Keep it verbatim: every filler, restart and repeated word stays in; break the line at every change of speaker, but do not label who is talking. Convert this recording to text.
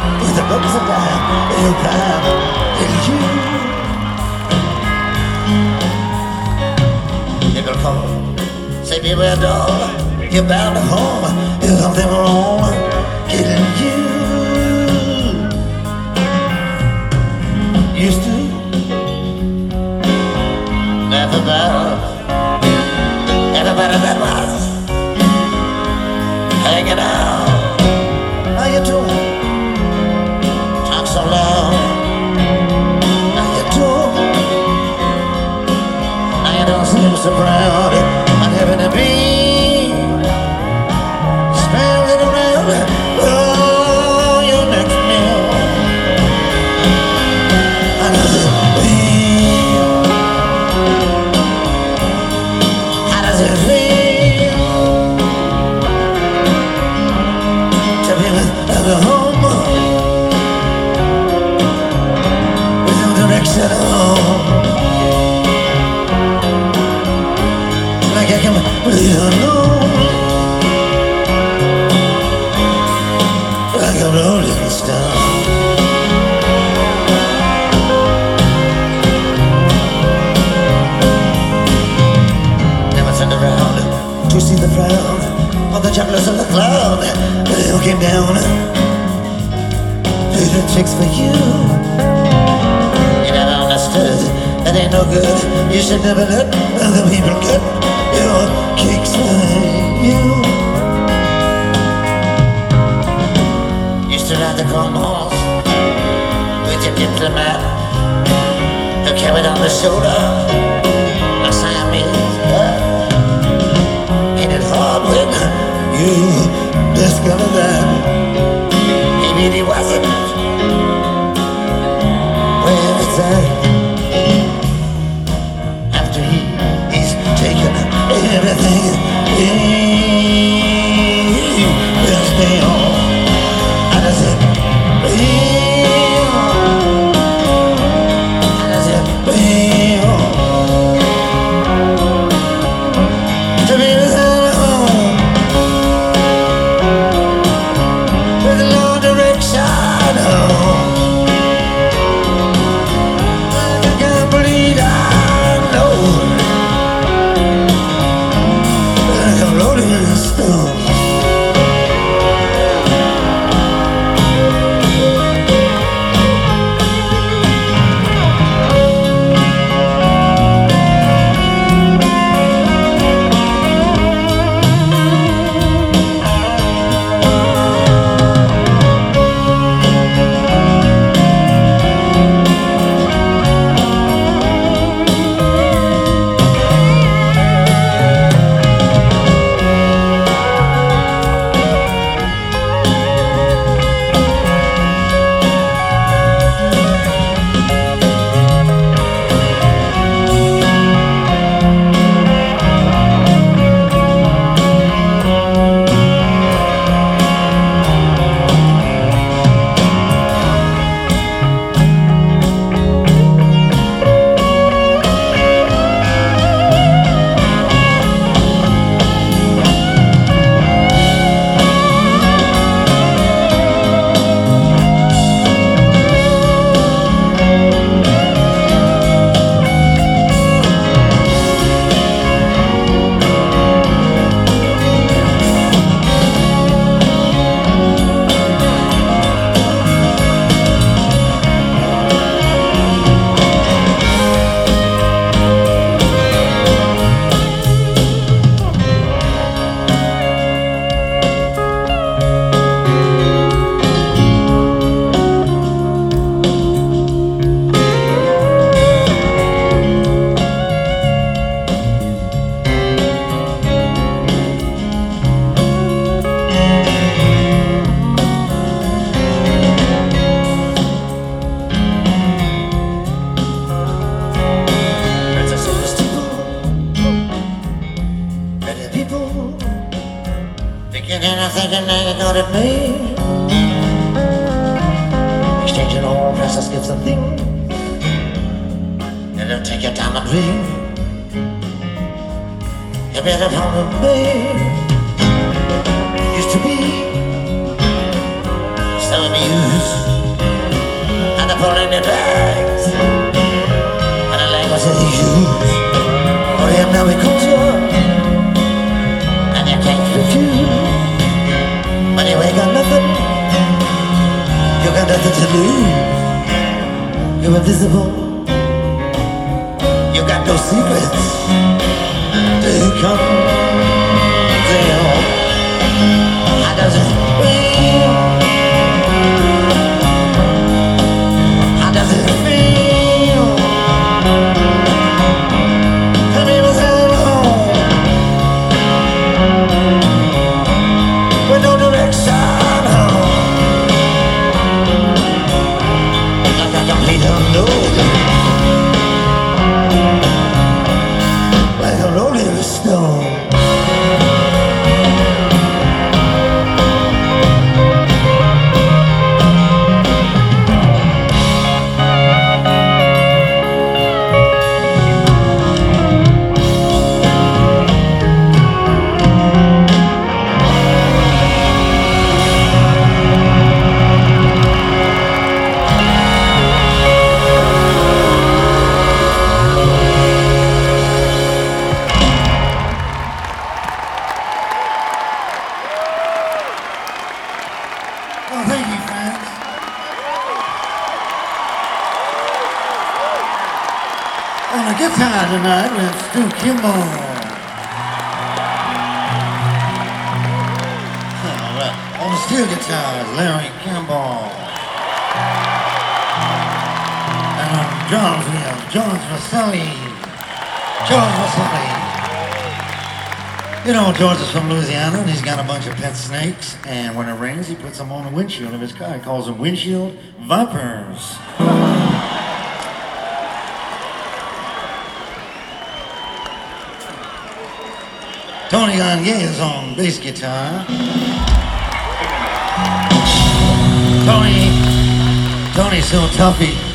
with the books of time, it'll climb into you. It'll call, say beware dog, you're bound to home. There's something wrong getting you. Used to laugh about everybody that was hanging out. How you doing? Talk so loud. How you doing? Now you don't seem so proud. I'm having to be standing around. Oh, your next meal. How does it feel? How does it feel to be without a home, with no direction home? Like I can breathe alone, like a rolling stone. Never turned around to see the frown of the jugglers of the cloud. They all came down. These are tricks for you. You never understood. That ain't no good. You should never let other people get your kicks for you. Used to ride the cornballs with your diplomat who carried on the shoulder a Siamese. Ain't it hard when you discover that he really wasn't where it's at? After he, he's taken everything he will stay on. How does it feel? How does it feel to be without a home, with no direction home? I can't believe I know like a rolling stone. Thinking they got it made, exchanging all precious gifts and things. And they'll take your time and dream. You better come with me. Used to be so amused. And they're pulling their bags, and the language that they use. Oh yeah, now we culture, and you can't refuse. When you ain't got nothing, you got nothing to lose. You're invisible, you got no secrets to come. How does it feel? How does it feel? Tell me what's home with no direction home, like a complete unknown, like a rolling stone. Well, thank you, friends. On the guitar tonight, we have Stu Kimball. All right. On the steel guitars, Larry Kimball. And on drums, we have George Vasselli. George Vasselli. You know, George is from Louisiana, and he's got a bunch of pet snakes, and when it rains, he puts them on the windshield of his car. He calls them windshield vipers. Tony Gagne is on bass guitar. Tony, Tony's so tough, he